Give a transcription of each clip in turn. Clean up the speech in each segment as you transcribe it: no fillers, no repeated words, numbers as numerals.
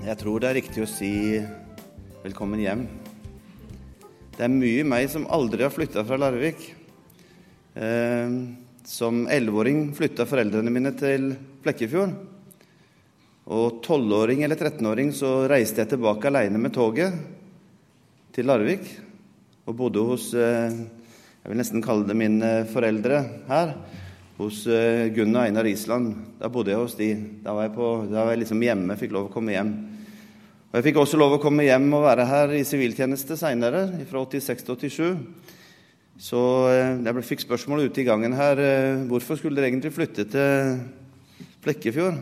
Jeg tror det riktig å si velkommen hjem. Det mye meg som aldri har flyttet fra Larvik. Som 11-åring flyttet foreldrene mine til Flekkefjord. Og 12-åring eller 13-åring så reiste jeg tilbake alene med toget til Larvik. Og bodde hos, jeg vil nesten kalle det mine foreldre her, hos Gunn og Einar Island. Da bodde jeg hos de. Da var jeg liksom hjemme, fikk lov å komme hjem. Og jeg fikk også lov å komme hjem og være her i siviltjeneste senere, fra 86 til 87. Så jeg fikk spørsmål ute i gangen her, hvorfor skulle dere egentlig flytte til Flekkefjord?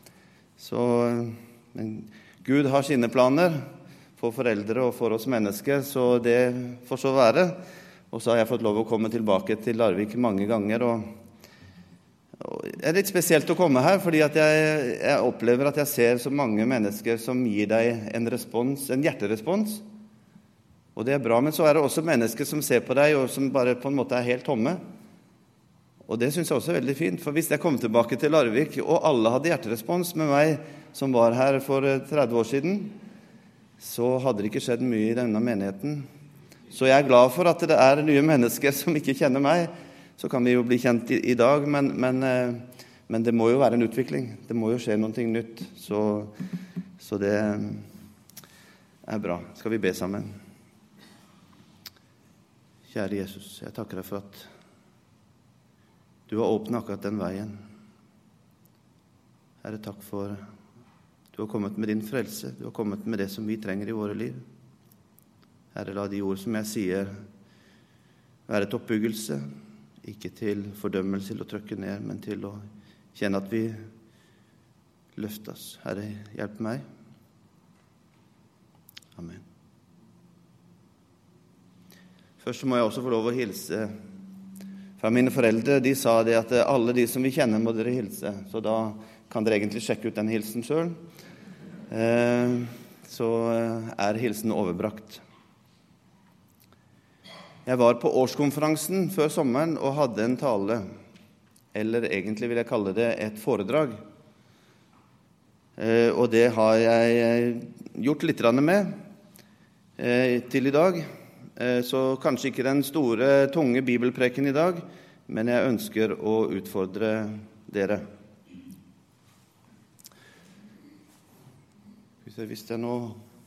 Men Gud har sine planer for foreldre og for oss mennesker, så det får så være. Og så har jeg fått lov å komme tilbake til Larvik mange ganger, og det litt spesielt å komme her, fordi at jeg opplever at jeg ser så mange mennesker som gir deg en respons, en hjerterespons. Og det bra, men så det også mennesker som ser på deg, og som bare på en måte helt tomme. Og det synes jeg også veldig fint, for hvis jeg kom tilbake til Larvik, og alle hadde hjerterespons med meg, som var her for 30 år siden, så hadde det ikke skjedd mye i denne menigheten. Så jeg glad for at det nye mennesker som ikke kjenner meg, så kan vi jo bli kjent i dag, men det må jo være en utvikling. Det må jo skje noe nytt, så det bra. Skal vi be sammen? Kjære Jesus, jeg takker deg for at du har åpnet akkurat den veien. Herre, takk for du har kommet med din frelse. Du har kommet med det som vi trenger i våre liv. Herre, la de ord som jeg sier være et oppbyggelse, ikke til fordømmelse, til å trykke ned, men til å kjenne at vi løftes. Herre, hjelp meg. Amen. Først må jeg også få lov å hilse fra mine foreldre. De sa det at alle de som vi kjenner må dere hilse, så da kan dere egentlig sjekke ut den hilsen selv. Så hilsen overbrakt. Jeg var på årskonferansen før sommeren og hadde en tale, eller egentlig vil jeg kalle det et foredrag. Og det har jeg gjort litt med til i dag. Så kanskje ikke den store, tunge bibelpreken i dag, men jeg ønsker å utfordre dere. Hvis jeg nå...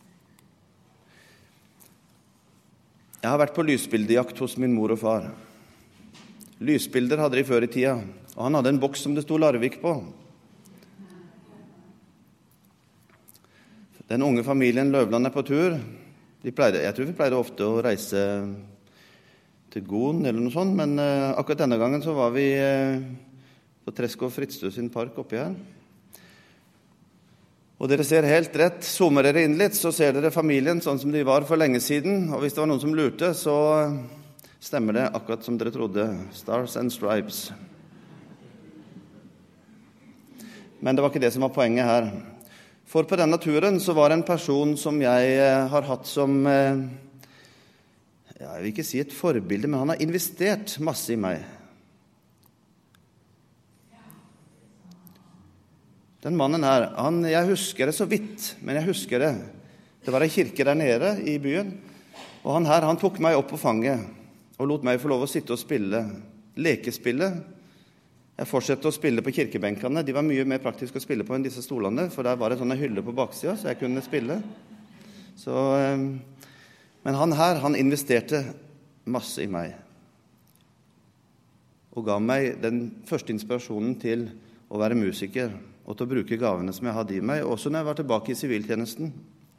Jeg har vært på lysbildejakt hos min mor og far. Lysbilder hadde de før i tida, og han hadde en boks som det sto Larvik på. Den unge familien Løvland på tur. Jeg tror vi pleide ofte å reise til Gon eller noe sånt, men akkurat denne gangen så var vi på Tresko Fritzstø sin park oppi her. Og dere ser helt rett, zoomer dere inn litt, så ser dere familien sånn som de var for lenge siden. Og hvis det var noen som lurte, så stemmer det akkurat som dere trodde. Stars and Stripes. Men det var ikke det som var poenget her. For på denne turen så var det en person som jeg har hatt som, jeg vil ikke si et forbilde, men han har investert masse i meg. Den mannen her, jeg husker det så vidt, men jeg husker det. Det var en kirke der nede i byen, og han tok meg opp på fanget og lot meg få lov å sitte og spille, lekespille. Jeg fortsatte å spille på kirkebenkene. De var mye mer praktisk å spille på enn disse stolene, for der var det sånne hyller på baksiden, så jeg kunne spille. Men han investerte masse i meg, og ga meg den første inspirasjonen til å være musiker, og til å bruke gavene som jeg hadde i meg, også når jeg var tilbake i siviltjenesten.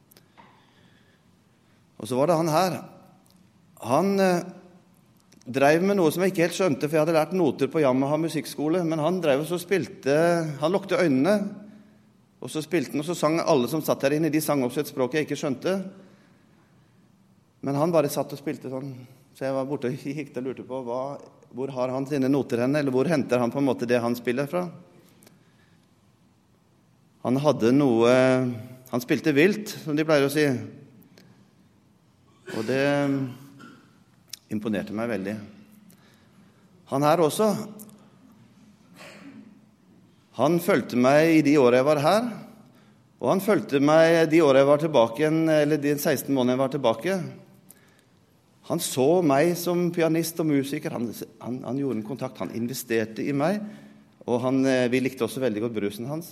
Og så var det han her. Han drev med noe som jeg ikke helt skjønte, for jeg hadde lært noter på Yamaha musikkskole, men han drev og så spilte, han lukte øynene, og så spilte han, og så sang alle som satt der inne, de sang også et språk jeg ikke skjønte. Men han bare satt og spilte sånn, så jeg var borte og gikk og lurte på, hvor har han sine noter henne, eller hvor henter han på en måte det han spiller fra? Han hadde noe, han spilte vilt, som de pleier å si. Og det imponerte meg veldig. Han her også, han fulgte meg i de årene jeg var her, Og han fulgte meg de årene jeg var tilbake igjen, eller de 16 månedene jeg var tilbake. Han så meg som pianist og musiker. Han gjorde en kontakt, han investerte i meg. Og vi likte også veldig godt brusen hans.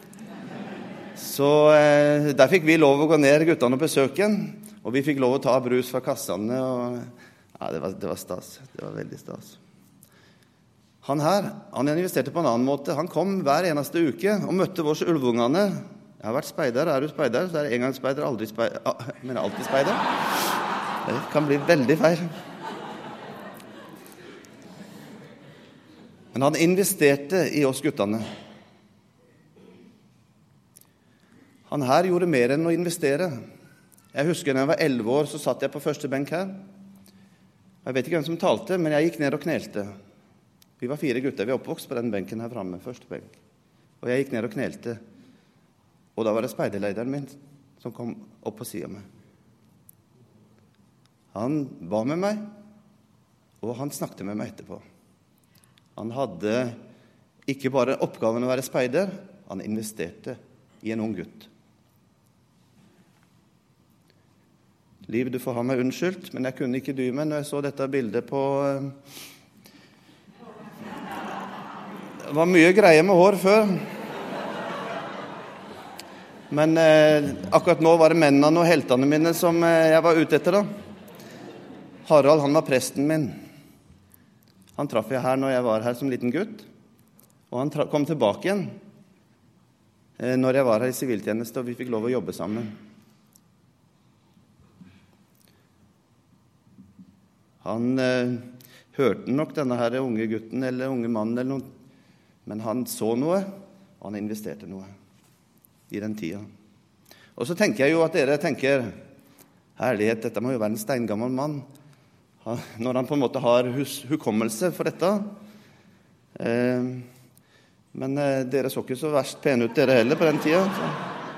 Så der fikk vi lov å gå ned guttene og besøke han. Og vi fikk lov å ta brus fra kassene. Ja, det var stas. Det var veldig stas. Han investerte på en annen måte. Han kom hver eneste uke og møtte vårs ulvungene. Jeg har vært speider. Er du speider? Så er det en gang speider, aldri speider. Men alltid speider. Det kan bli veldig feil. Men han investerte i oss guttene. Han her gjorde mer enn å investere. Jeg husker når jeg var 11 år, så satt jeg på første benk her. Jeg vet ikke hvem som talte, men jeg gikk ned og knelte. Vi var 4 gutter, vi er oppvokst på den benken her fremme, første benk. Og jeg gikk ned og knelte. Og da var det speiderlederen min som kom opp på siden av meg. Han var med meg, og han snakket med meg etterpå. Han hadde ikke bare oppgaven å være speider, han investerte i en ung gutt. Liv, du får ha meg unnskyldt, men jeg kunne ikke dy meg når jeg så dette bildet på... Det var mye greier med hår før. Men akkurat nå var det mennene og heltene mine som jeg var ute etter da. Harald, han var presten min. Han traff jeg her når jeg var her som liten gutt. Og han kom tilbake igjen når jeg var her i siviltjeneste, og vi fikk lov å jobbe sammen. Han hørte nok denne her unge gutten eller unge mannen eller noe, men han så noe, og han investerte noe i den tida. Og så tenker jeg jo at dere tenker, herlighet, dette må jo være en steingammel mann, når han på en måte har hukommelse for dette. Men dere så ikke så verst pene ut dere heller på den tida. Så.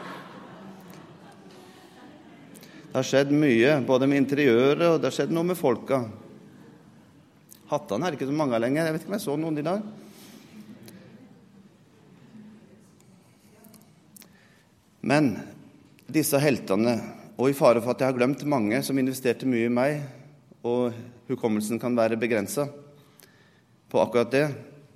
Det har skjedd mye, både med interiøret, og det har skjedd noe med folka. Hattene er ikke så mange lenger, jeg vet ikke om jeg så noen i dag. Men disse heltene, og i fare for at jeg har glemt mange som investerte mye i meg, og hukommelsen kan være begrenset på akkurat det,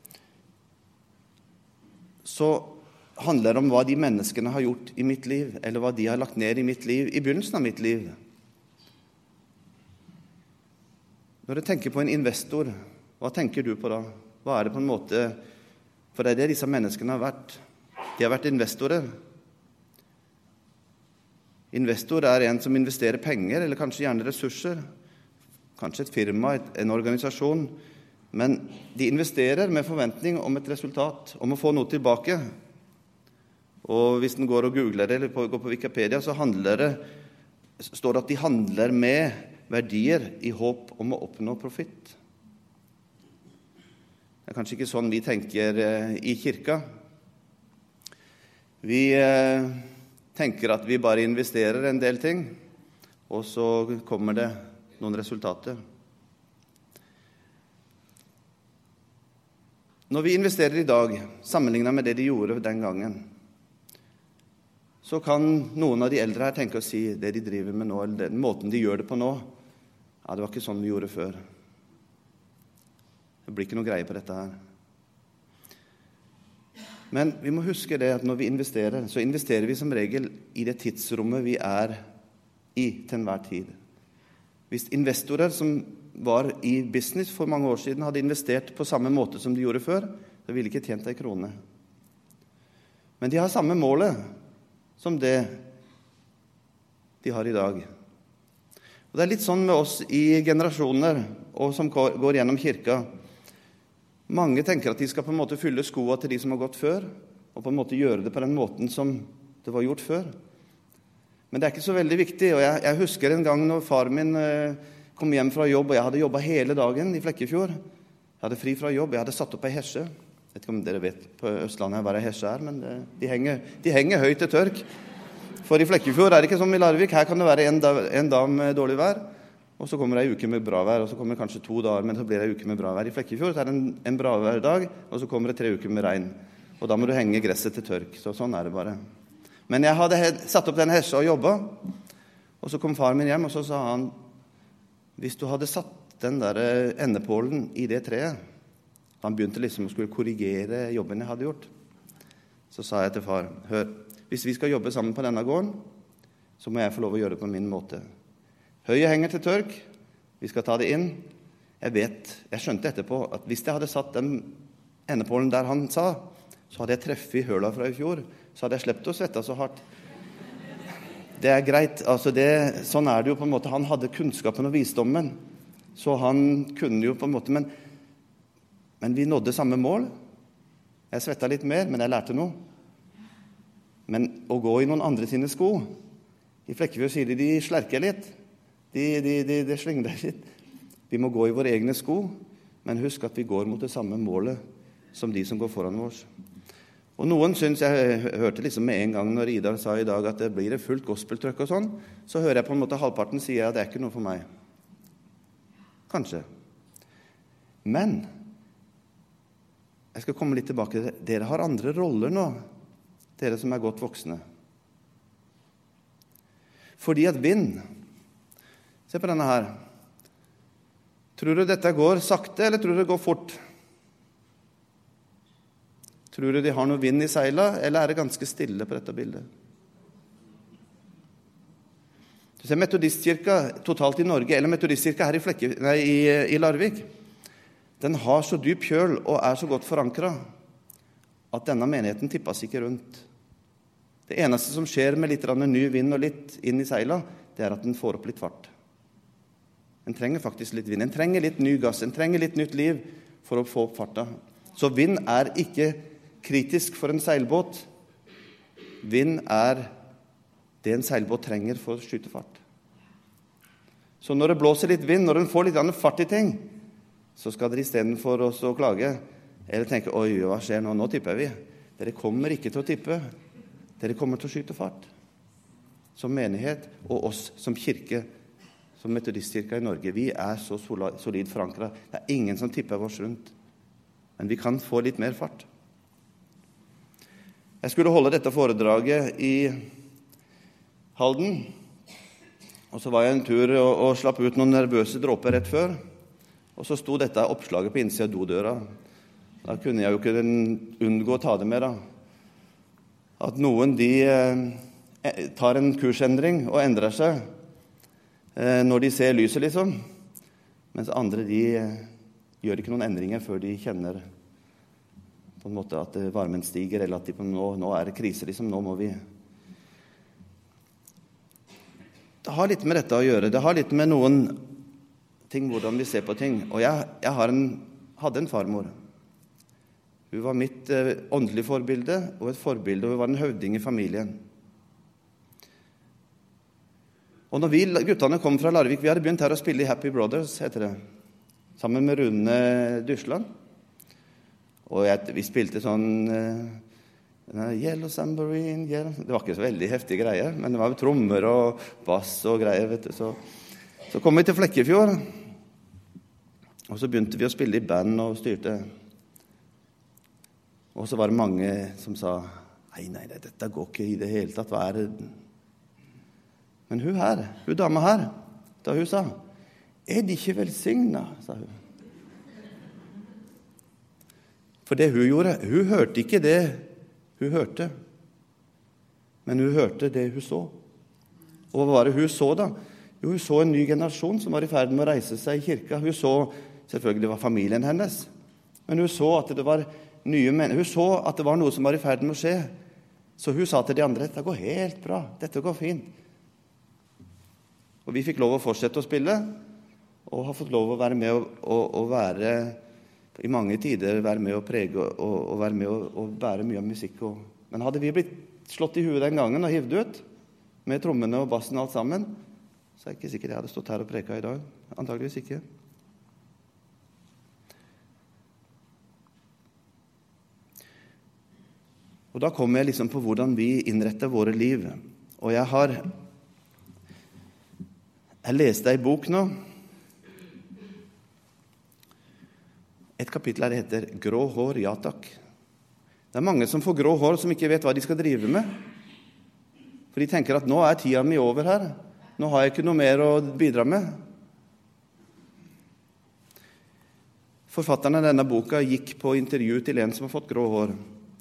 så handler det om hva de menneskene har gjort i mitt liv, eller hva de har lagt ned i mitt liv, i begynnelsen av mitt liv. Når du tenker på en investor, hva tenker du på da? Hva er det på en måte, for det er det disse menneskene har vært. De har vært investorer. Investor er en som investerer penger, eller kanskje gjerne ressurser. Kanskje et firma, en organisasjon. Men de investerer med forventning om et resultat, om å få noe tilbake. Og hvis den går og googler det, eller går på Wikipedia, så står det at de handler med verdier i håp om å oppnå profitt. Det er kanskje ikke sånn vi tenker i kirka. Vi tenker at vi bare investerer en del ting, og så kommer det noen resultater. Når vi investerer i dag, sammenlignet med det de gjorde den gangen, så kan noen av de eldre her tenke å si det de driver med nå, eller den måten de gjør det på nå, ja, det var ikke sånn vi gjorde før. Det blir ikke noe greie på dette her. Men vi må huske det at når vi investerer, så investerer vi som regel i det tidsrommet vi er i til enhver tid. Hvis investorer som var i business for mange år siden hadde investert på samme måte som de gjorde før, så ville de ikke tjent en krone. Men de har samme målet som det de har i dag. Og det er litt sånn med oss i generasjoner, og som går gjennom kirka. Mange tenker at de skal på en måte fylle skoene til de som har gått før, og på en måte gjøre det på den måten som det var gjort før. Men det er ikke så veldig viktig, og jeg husker en gang når far min kom hjem fra jobb, og jeg hadde jobbet hele dagen i Flekkefjord. Jeg hadde fri fra jobb, jeg hadde satt opp ei hesje. Jeg vet ikke om dere vet på Østlandet hva ei hesje er, men de henger høyt til tørk. For i Flekkefjord er det ikke som i Larvik, her kan det være en dag med dårlig vær, og så kommer det en uke med bra vær, og så kommer det kanskje 2 dager, men så blir det en uke med bra vær. I Flekkefjord er det en bra vær dag, og så kommer det 3 uker med regn. Og da må du henge gresset til tørk, så sånn er det bare. Men jeg hadde satt opp den hesja og jobbet, og så kom far min hjem, og så sa han, hvis du hadde satt den der endepålen i det treet, han begynte liksom å skulle korrigere jobben jeg hadde gjort, så sa jeg til far, hør, hvis vi skal jobbe sammen på denne gården, så må jeg få lov å gjøre det på min måte. Høyet henger til tørk, vi skal ta det inn. Jeg skjønte etterpå at hvis jeg hadde satt den endepålen der han sa, så hadde jeg treffet i høla fra i fjor, så hadde jeg slept å svette så hardt. Det er greit, altså sånn er det jo på en måte. Han hadde kunnskapen og visdommen, så han kunne jo på en måte, men vi nådde samme mål. Jeg svettet litt mer, men jeg lærte noe. Men å gå i noen andre sine sko, i Flekkefjord sier de slerker litt, de slinger litt. Vi må gå i våre egne sko, men husk at vi går mot det samme målet som de som går foran oss. Og noen synes, jeg hørte liksom med en gang når Idar sa i dag at det blir et fullt gospeltrykk og sånn, så hører jeg på en måte halvparten sier at det er ikke noe for meg. Kanskje. Men jeg skal komme litt tilbake til det. Dere har andre roller nå, dere som er godt voksne. Fordi at vind, se på denne her, tror du dette går sakte, eller tror du det går fort? Tror du de har noe vind i seila, eller er det ganske stille på dette bildet? Du ser metodistkirka totalt i Norge, eller metodistkirka her i Larvik. Den har så dyp kjøl og er så godt forankret at denne menigheten tippes ikke rundt. Det eneste som skjer med litt ny vind og litt inn i seila, det er at den får opp litt fart. En trenger faktisk litt vind, en trenger litt ny gass, en trenger litt nytt liv for å få opp farta. Så vind er ikke kritisk for en seilbåt. Vind er det en seilbåt trenger for å skyte fart. Så når det blåser litt vind, når den får litt fart i ting, så skal dere i stedet for oss å klage, eller tenke, oi, hva skjer nå? Nå tipper vi. Dere kommer ikke til å tippe. Dere kommer til å skyte fart. Som menighet og oss som kirke, som metodistkirka i Norge, vi er så solid forankret. Det er ingen som tipper oss rundt. Men vi kan få litt mer fart. Jeg skulle holde dette foredraget i Halden, og så var jeg en tur og slapp ut noen nervøse dråper rett før, og så sto dette oppslaget på innsiden av dodøra. Da kunne jeg jo ikke unngå å ta det med da. At noen tar en kursendring og endrer seg når de ser lyset liksom, mens andre gjør ikke noen endringer før de kjenner på en måte at varmen stiger, eller at nå er det krise, liksom, nå må vi. Det har litt med dette å gjøre, det har litt med noen ting, hvordan vi ser på ting. Og jeg hadde en farmor. Hun var mitt åndelige forbilde, og et forbilde, og hun var en høvding i familien. Og når vi guttene kom fra Larvik, vi hadde begynt her å spille i Happy Brothers, heter det, sammen med Rune Dysland. Og vi spilte sånn Yellow Sambarine, yellow. Det var ikke så veldig heftige greier, men det var jo trommer og bass og greier, vet du. Så kom vi til Flekkefjord, og så begynte vi å spille i band og styrte. Og så var det mange som sa, nei, dette går ikke i det hele tatt, hva er det? Men hun dama her, da hun sa, er de ikke velsignet, sa hun. For det hun gjorde, hun hørte ikke det hun hørte, men hun hørte det hun så. Og hva var det hun så da? Jo, hun så en ny generasjon som var i ferd med å reise seg i kirka. Hun så, selvfølgelig det var familien hennes, men hun så at det var nye mennesker. Hun så at det var noe som var i ferd med å skje. Så hun sa til de andre, dette går helt bra, dette går fint. Og vi fikk lov å fortsette å spille, og har fått lov å være med og være i mange tider være med å prege og være med å bære mye av musikk. Men hadde vi blitt slått i huet den gangen og hivd ut med trommene og bassen og alt sammen, så er det ikke sikkert jeg hadde stått her og preket i dag. Antageligvis ikke. Og da kommer jeg liksom på hvordan vi innretter våre liv. Og jeg leste en bok nå. Et kapittel her heter «Grå hår, ja takk». Det er mange som får grå hår som ikke vet hva de skal drive med. For de tenker at nå tida mi over her. Nå har jeg ikke noe mer å bidra med. Forfatteren av denne boka gikk på intervju til en som har fått grå hår.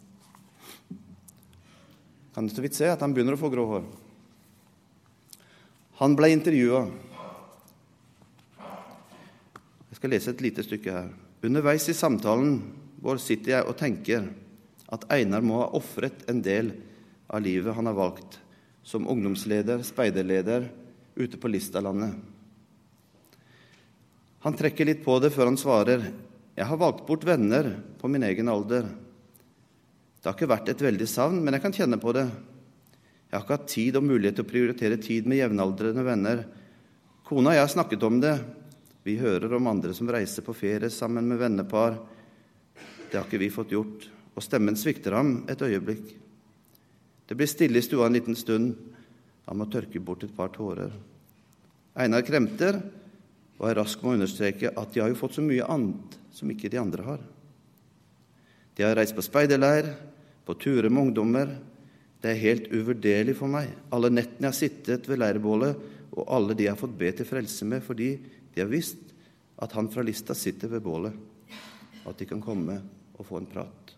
Kan du så vidt se at han begynner å få grå hår? Han ble intervjuet. Jeg skal lese et lite stykke her. Underveis i samtalen vår sitter jeg og tenker at Einar må ha offret en del av livet han har valgt som ungdomsleder, speiderleder ute på Listalandet. Han trekker litt på det før han svarer: jeg har valgt bort venner på min egen alder. Det har ikke vært et veldig savn, men jeg kan kjenne på det. Jeg har ikke hatt tid og mulighet til å prioritere tid med jevnaldrende venner. Kona og jeg har snakket om det. Vi hører om andre som reiser på ferie sammen med vennepar. Det har ikke vi fått gjort, og stemmen svikter ham et øyeblikk. Det blir stille i stua en liten stund. Han må tørke bort et par tårer. Einar kremter, og er rask med å understreke at de har jo fått så mye annet som ikke de andre har. De har reist på speiderleir, på turer med ungdommer. Det er helt uvurderlig for meg. Alle nettene jeg har sittet ved leirbålet, og alle de jeg har fått be til frelse med, fordi de har visst at han fra Lista sitter ved bålet, at de kan komme og få en prat.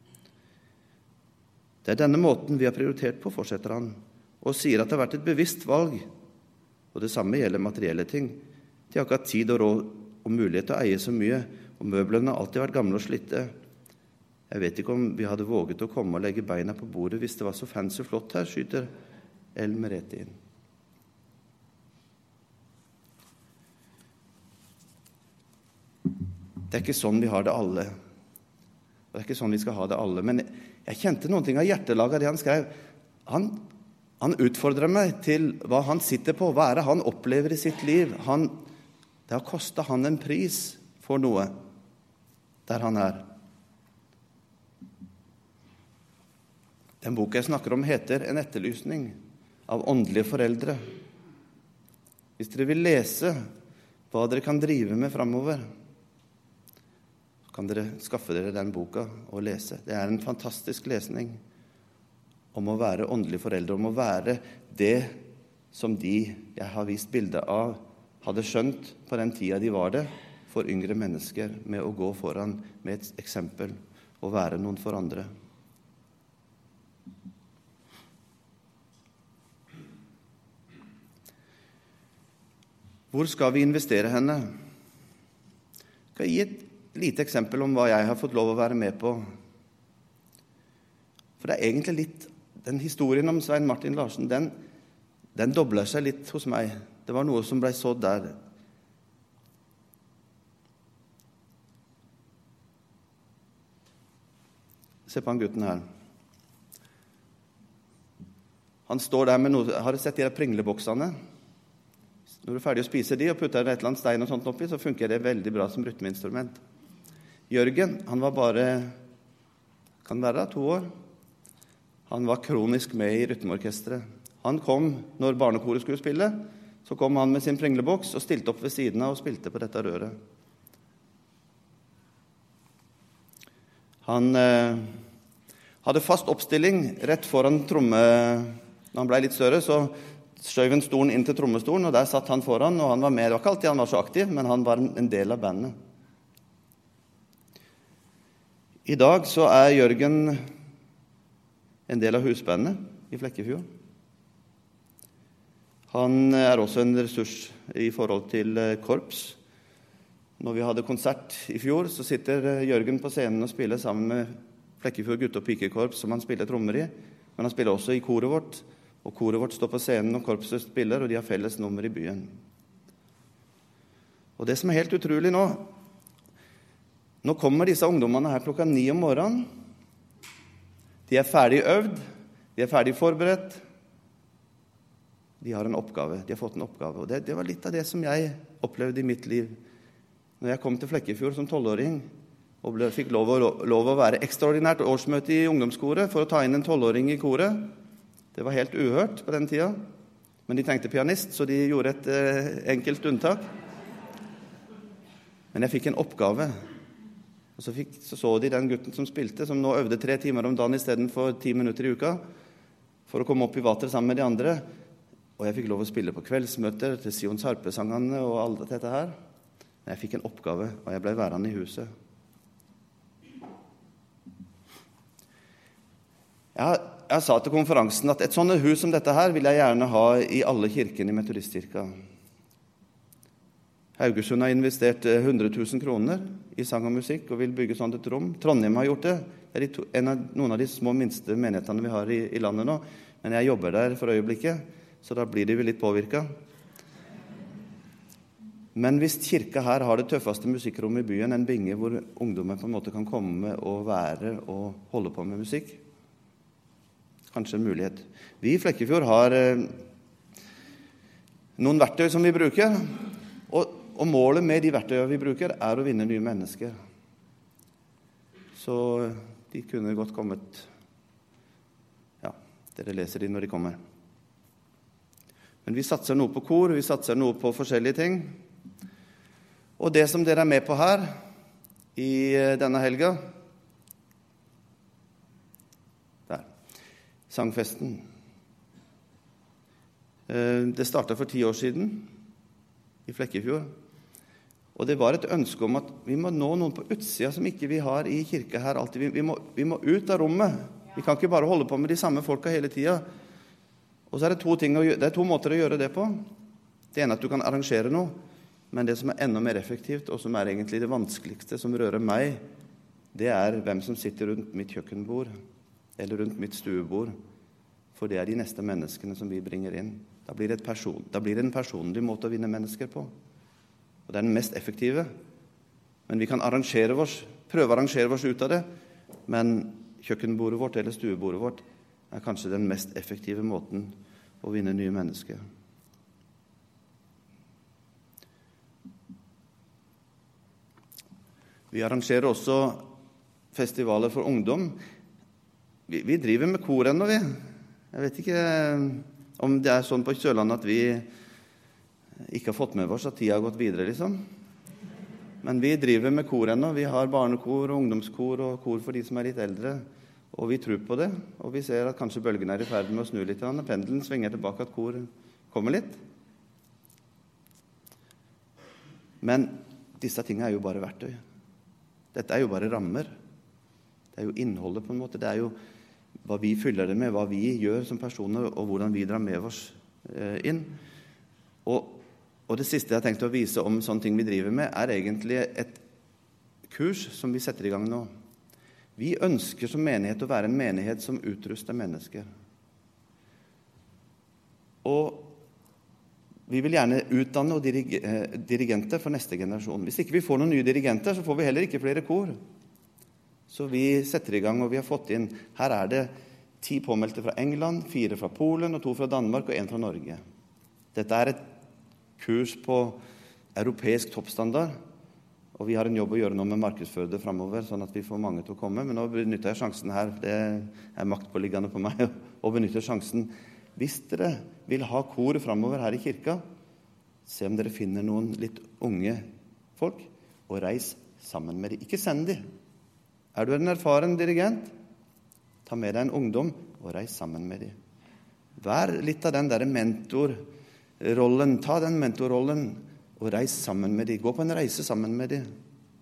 Det er denne måten vi har prioritert på, fortsetter han, og sier at det har vært et bevisst valg, og det samme gjelder materielle ting. De har ikke hatt tid og råd og mulighet til å eie så mye, og møblene har alltid vært gamle og slitte. Jeg vet ikke om vi hadde våget å komme og legge beina på bordet hvis det var så fancy og flott her, skyter El Merete inn. Det er ikke sånn vi har det alle. Det er ikke sånn vi skal ha det alle. Men jeg kjente noen ting av hjertelaget av det han skrev. Han utfordrer meg til hva han sitter på, hva det han opplever i sitt liv. Det har kostet han en pris for noe der han er. Den boka jeg snakker om heter En etterlysning av åndelige foreldre. Hvis dere vil lese hva dere kan drive med fremover, så kan dere skaffe dere den boka og lese. Det er en fantastisk lesning om å være åndelige foreldre, om å være det som de jeg har vist bilde av, hadde skjønt på den tida de var det, for yngre mennesker, med å gå foran med et eksempel og være noen for andre. Hvor skal vi investere henne? Jeg skal gi et lite eksempel om hva jeg har fått lov å være med på. For det er egentlig litt, den historien om Svein Martin Larsen, den dobler seg litt hos meg. Det var noe som ble sådd der. Se på han gutten her. Han står der med noe, har du sett de der pringleboksene? Når du er ferdig å spise de og putter et eller annet stein og sånt oppi, så funker det veldig bra som rytmeinstrument. Jørgen, han var bare, kan være 2 år. Han var kronisk med i rytmeorkestret. Han kom, når barnekoret skulle spille, så kom han med sin pringleboks og stilte opp ved siden av og spilte på dette røret. Han hadde fast oppstilling rett foran tromme. Når han ble litt større, så skjøv en stolen inn til trommestolen, og der satt han foran, og han var med. Det var ikke alltid han var så aktiv, men han var en del av bandet. I dag så er Jørgen en del av husbandet i Flekkefjord. Han er også en ressurs i forhold til korps. Når vi hadde konsert i fjor, så sitter Jørgen på scenen og spiller sammen med Flekkefjord gutte- og pikekorps, som han spiller trommer i, men han spiller også i koret vårt. Og koret vårt står på scenen når korpset spiller, og de har felles nummer i byen. Og det som er helt utrolig nå kommer disse ungdommene her 9:00 om morgenen. De er ferdig øvd, de er ferdig forberedt. De har en oppgave, de har fått en oppgave. Og det var litt av det som jeg opplevde i mitt liv. Når jeg kom til Flekkefjord som 12-åring, og fikk lov å være ekstraordinært årsmøte i ungdomskoret for å ta inn en 12-åring i koret. Det var helt uhørt på den tida, men de tenkte pianist, så de gjorde et enkelt unntak. Men jeg fikk en oppgave, og så de den gutten som spilte, som nå øvde 3 timer om dagen i stedet for 10 minutter i uka. for å komme opp i vater sammen med de andre. Og jeg fikk lov å spille på kveldsmøter til Sions harpesangene og alt dette her. Men jeg fikk en oppgave, og jeg ble værende i huset. Jeg sa til konferansen at et sånt hus som dette her vil jeg gjerne ha i alle kirkene i Metodistkirka. Haugesund har investert 100 000 kroner i sang og musikk og vil bygge sånt et rom. Trondheim har gjort det. Det er noen av de små minste menighetene vi har i landet nå. Men jeg jobber der for øyeblikket, så da blir de vel litt påvirket. Men hvis kirka her har det tøffeste musikkrommet i byen, en binge hvor ungdommen på en måte kan komme og være og holde på med musikk, kanskje en mulighet. Vi i Flekkefjord har noen verktøy som vi bruker, og målet med de verktøyene vi bruker er å vinne nye mennesker. Så de kunne godt kommet, ja, dere leser de når de kommer. Men vi satser noe på kor, vi satser noe på forskjellige ting. Og det som dere er med på her i denne helga, der, sangfesten. Det startet for 10 år siden i Flekkefjord. Og det var et ønske om at vi må nå noen på utsida som ikke vi har i kirke her alltid. Vi må ut av rommet. Vi kan ikke bare holde på med de samme folka hele tida. Og så er det 2 måter å gjøre det på. Det ene er at du kan arrangere noe. Men det som er enda mer effektivt, og som er egentlig det vanskeligste som rører meg, det er hvem som sitter rundt mitt kjøkkenbord, eller rundt mitt stuebord. For det er de neste menneskene som vi bringer inn. Da blir det en personlig måte å vinne mennesker på. Og det er den mest effektive. Men vi kan prøve å arrangere oss ut av det, men kjøkkenbordet vårt eller stuebordet vårt er kanskje den mest effektive måten å vinne nye mennesker. Vi arrangerer også festivaler for ungdom. Vi driver med kor ennå, vi. Jeg vet ikke om det er sånn på Sørlandet at vi ikke har fått med oss at tida har gått videre, liksom. Men vi driver med kor ennå. Vi har barnekor og ungdomskor og kor for de som er litt eldre. Og vi tror på det. Og vi ser at kanskje bølgen er i ferd med å snu litt. Pendelen svinger tilbake, at kor kommer litt. Men disse tingene er jo bare verktøy. Dette er jo bare rammer. Det er jo innholdet på en måte. Det er jo hva vi fyller det med, hva vi gjør som personer, og hvordan vi drar med oss inn. Og det siste jeg har tenkt å vise om sånne ting vi driver med, er egentlig et kurs som vi setter i gang nå. Vi ønsker som menighet å være en menighet som utruster mennesker. Og vi vil gjerne utdanne og dirigenter for neste generasjon. Hvis ikke vi får noen nye dirigenter, så får vi heller ikke flere kor. Så vi setter i gang, og vi har fått inn, her er det 10 påmeldte fra England, 4 fra Polen, og 2 fra Danmark, og 1 fra Norge. Dette er et kurs på europeisk toppstandard, og vi har en jobb å gjøre nå med markedsføre det fremover, sånn at vi får mange til å komme. Men nå benytter jeg sjansen her, det er maktpåliggende på meg, å benytte sjansen. Hvis dere vil ha kor fremover her i kirka, se om dere finner noen litt unge folk, og reis sammen med dem. Ikke send dem. Er du en erfaren dirigent? Ta med deg en ungdom, og reis sammen med dem. Vær litt av den der mentorrollen. Ta den mentorrollen, og reis sammen med dem. Gå på en reise sammen med dem.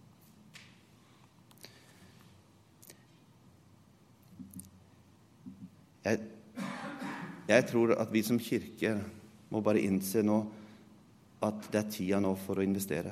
Jeg tror at vi som kirke må bare innse nå at det er tida nå for å investere.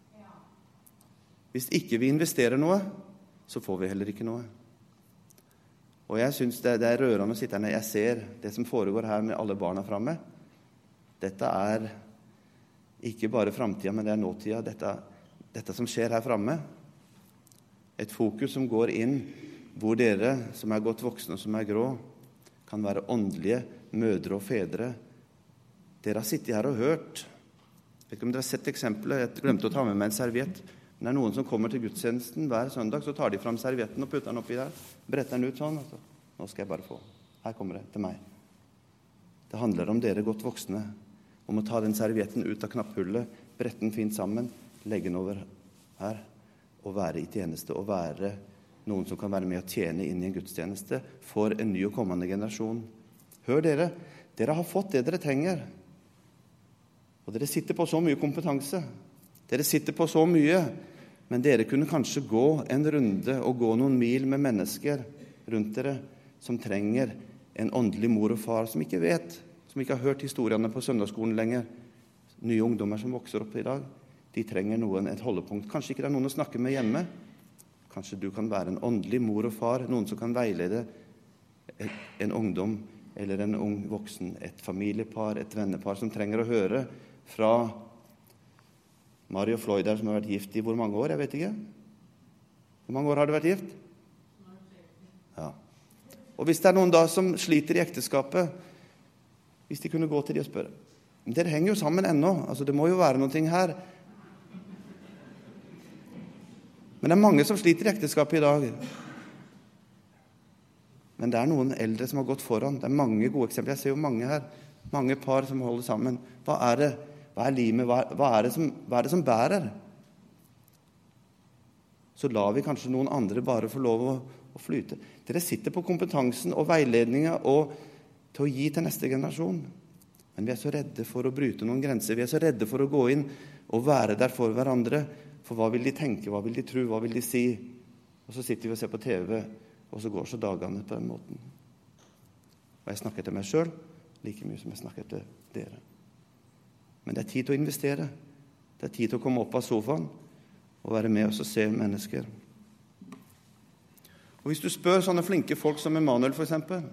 Hvis ikke vi investerer noe, så får vi heller ikke noe. Og jeg synes det er rørende å sitte her når jeg ser det som foregår her med alle barna fremme. Dette er ikke bare fremtiden, men det er nåtida. Dette som skjer her fremme. Et fokus som går inn hvor dere som er godt voksne og som er grå, kan være åndelige mødre og fedre. Dere har sittet her og hørt. Jeg vet ikke om dere har sett eksempelet. Jeg glemte å ta med meg en serviett. Men det er noen som kommer til gudstjenesten hver søndag, så tar de frem servietten og putter den oppi der. Bretter den ut sånn. Altså. Nå skal jeg bare få. Her kommer det til meg. Det handler om dere godt voksne. Om å ta den servietten ut av knapphullet, brette den fint sammen, legge den over her, og være i tjeneste, og være noen som kan være med å tjene inn i en gudstjeneste for en ny og kommende generasjon Hør dere, dere har fått det dere trenger. Og dere sitter på så mye kompetanse. Dere sitter på så mye, men dere kunne kanskje gå en runde og gå noen mil med mennesker rundt dere som trenger en åndelig mor og far, som ikke vet, som ikke har hørt historiene på søndagsskolen lenger. Nye ungdommer som vokser opp i dag, de trenger noen, et holdepunkt. Kanskje ikke det er noen å snakke med hjemme. Kanskje du kan være en åndelig mor og far, noen som kan veilede en ungdom eller en ung voksen, et familiepar, et vennepar som trenger å høre fra Mari og Floyd der, som har vært gift i hvor mange år? Jeg vet ikke. Hvor mange år har du vært gift? Ja. Og hvis det er noen da som sliter i ekteskapet, hvis de kunne gå til de og spørre, dere henger jo sammen ennå, altså det må jo være noe her. Men det er mange som sliter i ekteskapet i dag. Men det er noen eldre som har gått foran. Det er mange gode eksempler. Jeg ser jo mange her. Mange par som holder sammen. Hva er det? Hva er limet? Hva er det som bærer? Så lar vi kanskje noen andre bare få lov å flyte. Dere sitter på kompetansen og veiledningen og til å gi til neste generasjon. Men vi er så redde for å bryte noen grenser. Vi er så redde for å gå inn og være der for hverandre. For hva vil de tenke? Hva vil de tro? Hva vil de si? Og så sitter vi og ser på TV, og så går så dagene på den måten. Og jeg snakker til meg selv like mye som jeg snakker til dere. Men det er tid til å investere. Det er tid til å komme opp av sofaen og være med oss og se mennesker. Og hvis du spør sånne flinke folk som Emanuel for eksempel,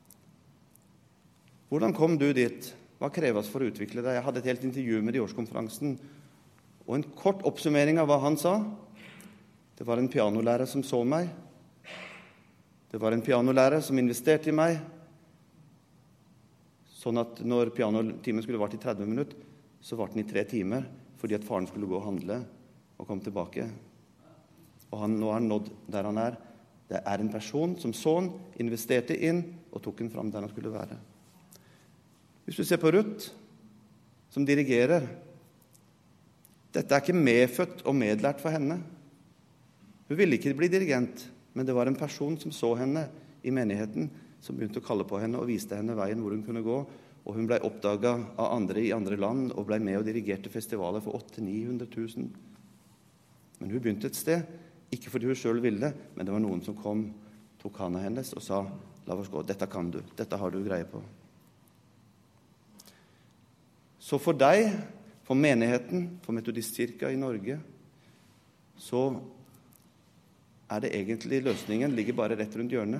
hvordan kom du dit? Hva kreves for å utvikle deg? Jeg hadde et helt intervju med i årskonferansen, og en kort oppsummering av hva han sa. Det var en pianolærer som så meg. Det var en pianolærer som investerte i meg, sånn at når pianotimen skulle vart i 30 minutter, så vart den i 3 timer, fordi at faren skulle gå og handle og komme tilbake. Og nå er han nådd der han er. Det er en person som sånn investerte inn og tok den fram der han skulle være. Hvis du ser på Ruth, som dirigerer, dette er ikke medfødt og medlært for henne. Hun ville ikke bli dirigent, men det var en person som så henne i menigheten, som begynte å kalle på henne og viste henne veien hvor hun kunne gå. Og hun ble oppdaget av andre i andre land og ble med og dirigerte festivaler for 800 000–900 000. Men hun begynte et sted, ikke fordi hun selv ville, men det var noen som kom, tok handa hennes og sa, la oss gå, dette kan du, dette har du greie på. Så for deg, for menigheten, for Metodistkirka i Norge, så er det egentlig løsningen ligger bare rett rundt hjørnet.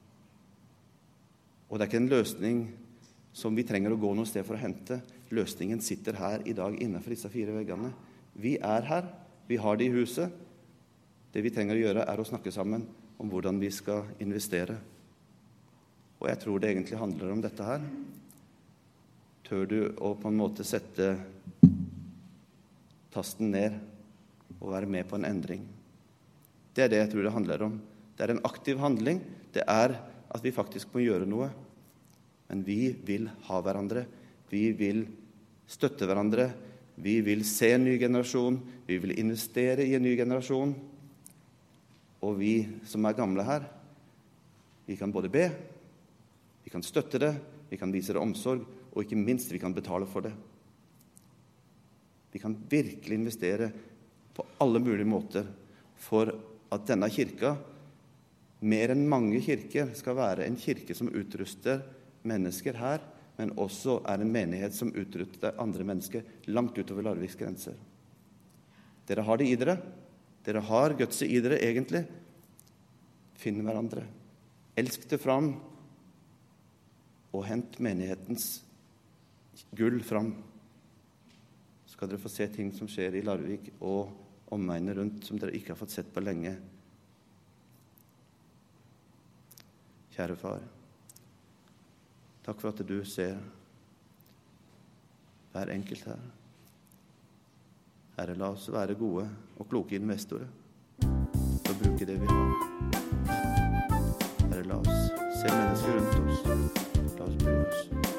Og det er ikke en løsning som vi trenger å gå noe sted for å hente. Løsningen sitter her i dag innenfor disse 4 veggene. Vi er her, vi har det i huset. Det vi trenger å gjøre er å snakke sammen om hvordan vi skal investere. Og jeg tror det egentlig handler om dette her. Tør du å på en måte sette tasten ned og være med på en endring? Det er det jeg tror det handler om. Det er en aktiv handling. Det er at vi faktisk må gjøre noe. Men vi vil ha hverandre. Vi vil støtte hverandre. Vi vil se en ny generasjon. Vi vil investere i en ny generasjon. Og vi som er gamle her, vi kan både be, vi kan støtte det, vi kan vise det omsorg, og ikke minst vi kan betale for det. Vi kan virkelig investere på alle mulige måter for at denne kirka, mer enn mange kirker, skal være en kirke som utruster mennesker her, men også er en menighet som utruster andre mennesker langt utover Larviks grenser. Dere har det i dere. Dere har gudset i dere egentlig. Finn hverandre. Elsk det fram, og hent menighetens gull fram. Skal dere få se ting som skjer i Larvik og omegnet rundt, som dere ikke har fått sett på lenge. Kjære far, takk for at du ser hver enkelt her. Herre, la oss være gode og kloke investorer for å bruke det vi har. Herre, la oss se mennesker rundt oss. La oss bry oss.